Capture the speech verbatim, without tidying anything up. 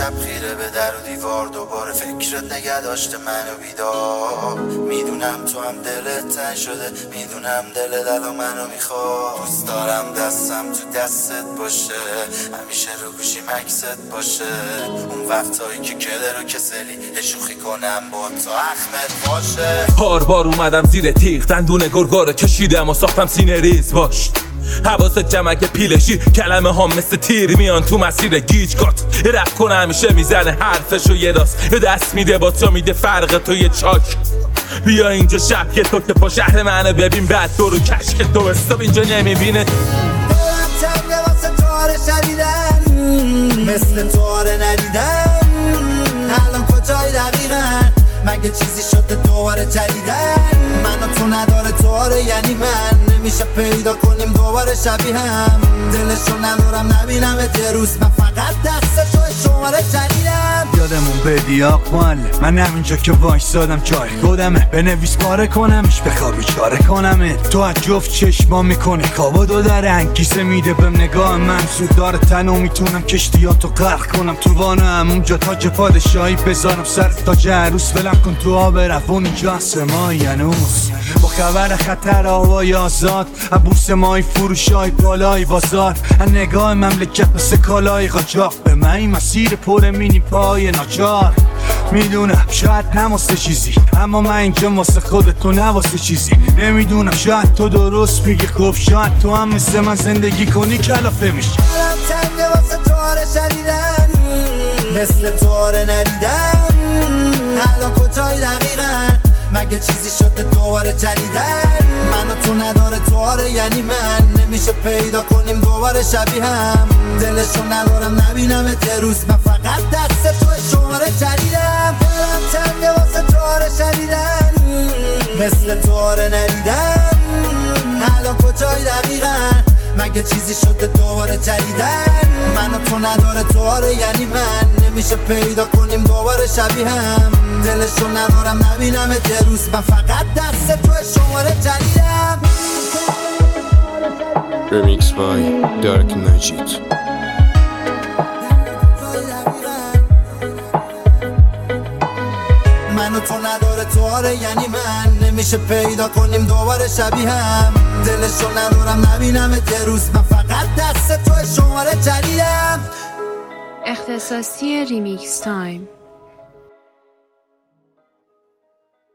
شب خیره به در و دیوار دوباره فکرت نگه داشته منو بیدار. میدونم تو هم دلت تنگ شده، میدونم دلت الان منو میخواد. دوست دارم دستم تو دستت باشه، همیشه رو گوشی مکست باشه. اون وقتایی که کله رو کسلی شوخی کنم با تو اخمت باشه. هار بار اومدم زیر تیغ، دندون گرگا رو کشیدم و ساختم سینه ریز باش. حواست جمعه که پیلشی، کلمه ها مثل تیر میان تو مسیر گیجگات. رپ کنه همیشه میزنه حرفشو یه راست، یه دست میده با تو میده فرق تو یه چاک. بیا اینجا شب که تو که پا شهر منه ببین بعد تو رو کشک تو استاب اینجا نمیبینه. تنگه واسه تاره شدیدن، مثل تاره ندیدن. الان کجای دقیقا؟ مگه چیزی شده دوباره جدیدن؟ من و تو نداره تاره یعنی من نمیشه پیدا کنیم دوباره شبیه هم. دلشو ندارم نبینم یه روز، من فقط دست تو شماره جدیدم. یادمون بدی آقوال من همینجا که وایسادم جای خودمه. بنویس پاره کنمش بخوابی چاره کنمه. تو از جفت چشما میکنی کابادو داره، انگیزه میده بهم نگاه من. زود داره تنو میتونم کشتیاتو غرق کنم تو وانم. اونجا تاج پادشاهی بذارم سر تاج عروس. ولم کن تو آب روون اینجا سمای ینوس. با خبر خطر هوای آزاد، عبوس مای فروشای بالای بازار. نگاه مملکت مثل کالای قاچاق، به من این مسیر پر مینی پای ناچار. میدونم شاید نماسته چیزی، اما من اینجا واسه خودتو نه واسه چیزی. نمیدونم شاید تو درست میگی، خب شاید تو هم مثل من زندگی کنی کلافه میشی. دلم تنگه واسه تاره شدیدن، مثل تاره ندیدن. الان کجای دقیقا؟ مگه چیزی شده دوباره جدیدن؟ من و تو نداره تاره یعنی من نمیشه پیدا کنیم دوباره شبیه هم. دلشو ندارم نبینم یه روز، من فقط دست تو شماره جدیدم. دلم تنگه واسه تاره شدیدن، مثل تاره ندیدن. الان کجای دقیقا؟ مگه چیزی شده دوباره جدیدن؟ من و تو نداره تاره یعنی من نمیشه پیدا کنیم دوباره شبیه هم. دلشو ندارم نبینم یه روز، من فقط دست تو شماره جدیدم. Remix by Dark Najit. من و تو نداره تاره یعنی من نمیشه پیدا کنیم دوباره شبیه هم. دلشو ندارم نبینم یه روز، من فقط دست تو شماره جدیدم. اختصاصی ریمیکس تایم.